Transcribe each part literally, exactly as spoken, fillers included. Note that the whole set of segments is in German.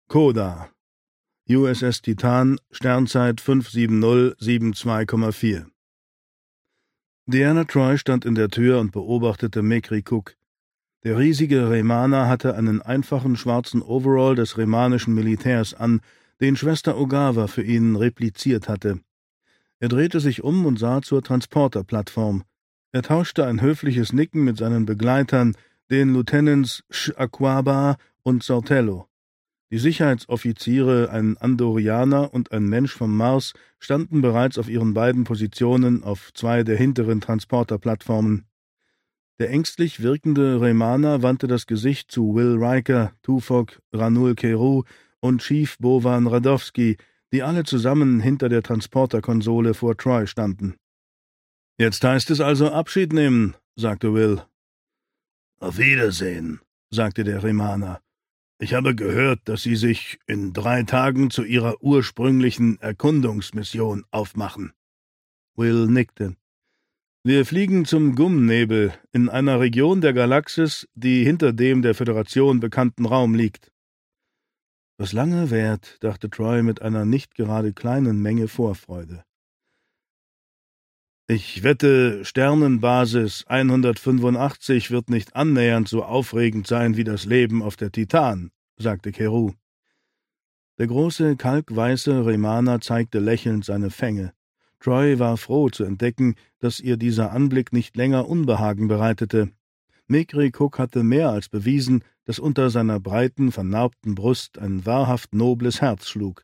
Koda, U S S Titan, Sternzeit fünf sieben null sieben zwei Komma vier. Deanna Troi stand in der Tür und beobachtete Mekri Cook. Der riesige Remaner hatte einen einfachen schwarzen Overall des remanischen Militärs an, den Schwester Ogawa für ihn repliziert hatte. Er drehte sich um und sah zur Transporterplattform. Er tauschte ein höfliches Nicken mit seinen Begleitern, den Lieutenants Sh-Aquaba und Sortello. Die Sicherheitsoffiziere, ein Andorianer und ein Mensch vom Mars, standen bereits auf ihren beiden Positionen auf zwei der hinteren Transporterplattformen. Der ängstlich wirkende Remaner wandte das Gesicht zu Will Riker, Tuvok, Ranul Keru und Chief Bovan Radowski, die alle zusammen hinter der Transporterkonsole vor Troi standen. »Jetzt heißt es also Abschied nehmen«, sagte Will. »Auf Wiedersehen«, sagte der Remaner. »Ich habe gehört, dass Sie sich in drei Tagen zu Ihrer ursprünglichen Erkundungsmission aufmachen.« Will nickte. »Wir fliegen zum Gum-Nebel, in einer Region der Galaxis, die hinter dem der Föderation bekannten Raum liegt.« »Was lange währt«, dachte Troi mit einer nicht gerade kleinen Menge Vorfreude. »Ich wette, Sternenbasis hundertfünfundachtzig wird nicht annähernd so aufregend sein wie das Leben auf der Titan«, sagte Keru. Der große, kalkweiße Remaner zeigte lächelnd seine Fänge. Troi war froh zu entdecken, dass ihr dieser Anblick nicht länger Unbehagen bereitete. Mekri Cook hatte mehr als bewiesen, dass unter seiner breiten, vernarbten Brust ein wahrhaft nobles Herz schlug.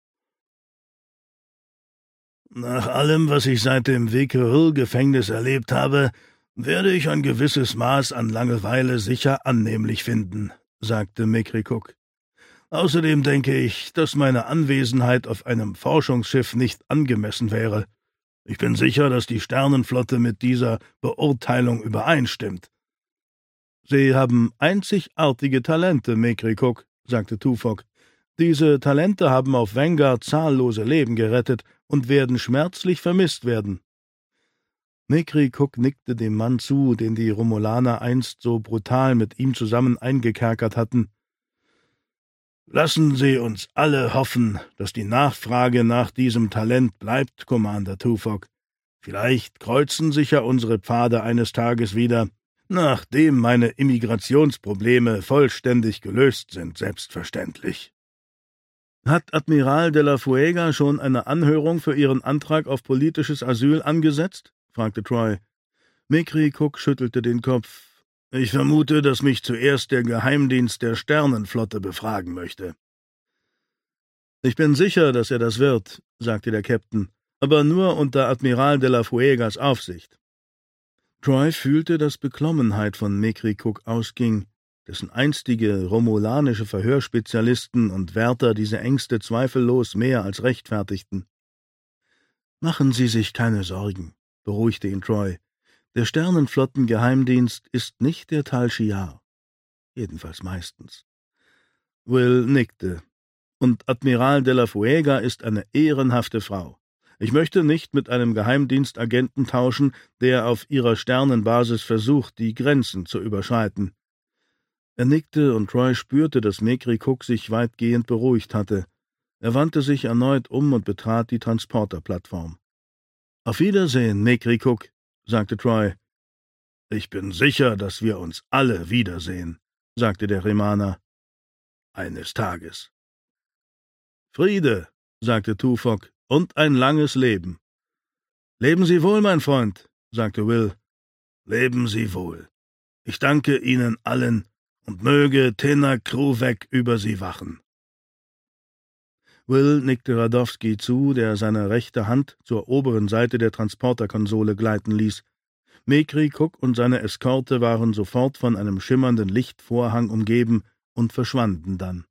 »Nach allem, was ich seit dem Wekerill-Gefängnis erlebt habe, werde ich ein gewisses Maß an Langeweile sicher annehmlich finden«, sagte Mekri Cook. »Außerdem denke ich, dass meine Anwesenheit auf einem Forschungsschiff nicht angemessen wäre. Ich bin sicher, dass die Sternenflotte mit dieser Beurteilung übereinstimmt.« »Sie haben einzigartige Talente, Mekri Cook«, sagte Tuvok. »Diese Talente haben auf Vanguard zahllose Leben gerettet und werden schmerzlich vermisst werden.« Mekri Cook nickte dem Mann zu, den die Romulaner einst so brutal mit ihm zusammen eingekerkert hatten. »Lassen Sie uns alle hoffen, dass die Nachfrage nach diesem Talent bleibt, Commander Tuvok. Vielleicht kreuzen sich ja unsere Pfade eines Tages wieder, nachdem meine Immigrationsprobleme vollständig gelöst sind, selbstverständlich.« »Hat Admiral de la Fuega schon eine Anhörung für Ihren Antrag auf politisches Asyl angesetzt?« fragte Troi. Mekri Cook schüttelte den Kopf. »Ich vermute, dass mich zuerst der Geheimdienst der Sternenflotte befragen möchte.« »Ich bin sicher, dass er das wird«, sagte der Käpt'n, »aber nur unter Admiral de la Fuegas Aufsicht.« Troi fühlte, dass Beklommenheit von Mekri Cook ausging, dessen einstige romulanische Verhörspezialisten und Wärter diese Ängste zweifellos mehr als rechtfertigten. »Machen Sie sich keine Sorgen«, beruhigte ihn Troi. »Der Sternenflottengeheimdienst ist nicht der Tal Shiar. Jedenfalls meistens.« Will nickte. »Und Admiral de la Fuega ist eine ehrenhafte Frau. Ich möchte nicht mit einem Geheimdienstagenten tauschen, der auf ihrer Sternenbasis versucht, die Grenzen zu überschreiten.« Er nickte, und Troi spürte, dass Mekri Cook sich weitgehend beruhigt hatte. Er wandte sich erneut um und betrat die Transporterplattform. »Auf Wiedersehen, Mekri Cook«, sagte Troi. »Ich bin sicher, dass wir uns alle wiedersehen«, sagte der Remaner. »Eines Tages.« »Friede«, sagte Tuvok, »und ein langes Leben.« »Leben Sie wohl, mein Freund«, sagte Will. »Leben Sie wohl. Ich danke Ihnen allen, und möge Tenna Kruvek über Sie wachen.« Will nickte Radowski zu, der seine rechte Hand zur oberen Seite der Transporterkonsole gleiten ließ. Mekri Cook und seine Eskorte waren sofort von einem schimmernden Lichtvorhang umgeben und verschwanden dann.